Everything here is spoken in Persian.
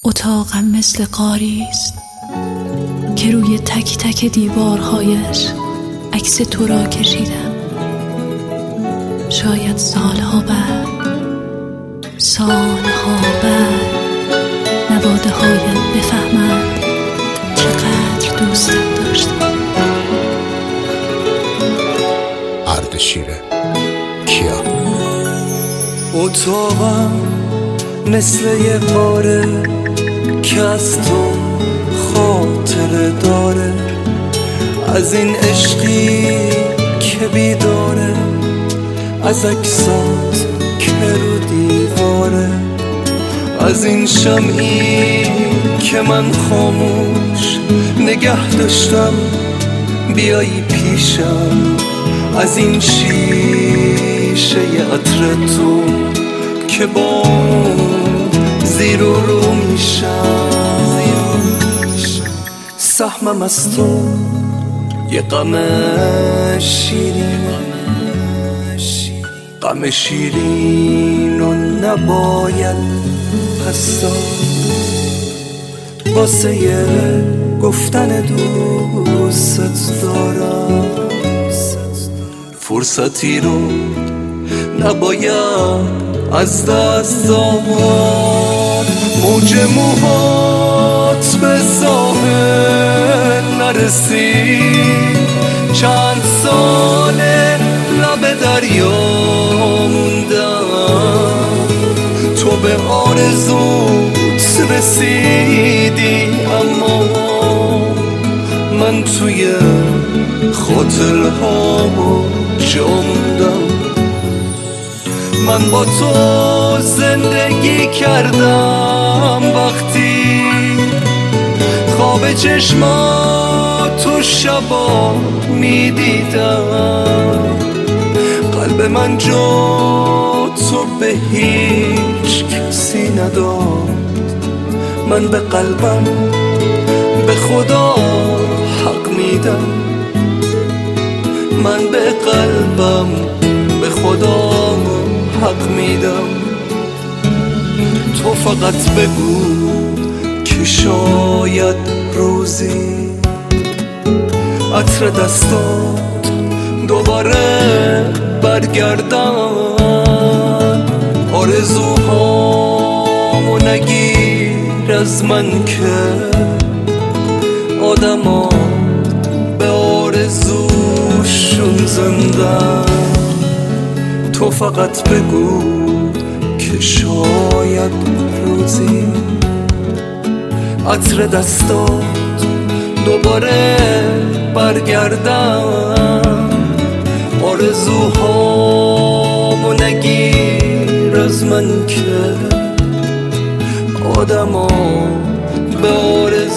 اتاقم مثل غاریست که روی تک تک دیوارهایش عکس تو را کشیدم. شاید سالها بعد نواده هایت بفهمند چقدر دوستت داشتم. اردشیر کیا. اتاقم مثل یه قاره که از تو خاطره داره، از این عشقی که بیداره، از عکسات که رو دیواره، از این شمعی که من خاموش نگه داشتم بیایی پیشم، از این شیشه عطر تو که با زیر و رو میشم. سهمم از تو یه غم شیرین، غم شیرین و نباید پس داد واسه یه گفتن دوست دارم. فرصتی رو نباید از دست داد، موج موهات به ساحل نرسید، چند ساله لب دریا موندم، تو به آرزوت رسیدی اما من توی خاطرهامو جا موندم. من با تو زندگی کردم وقتی خواب چشماتو شبا میدیدم، قلب من جا تو به هیچ کسی نداد، من به قلبم به خدا حق میدم، من به قلبم به خدا حق میدم. تو فقط بگو که شاید روزی عطر دستات دوباره برگردن، آرزوهامو نگیر از من که آدما به آرزوشون زندن. تو فقط بگو که شاید روزی عطر دستات دوباره برگردن، آرزوهامو نگیر از من که آدما به آرزو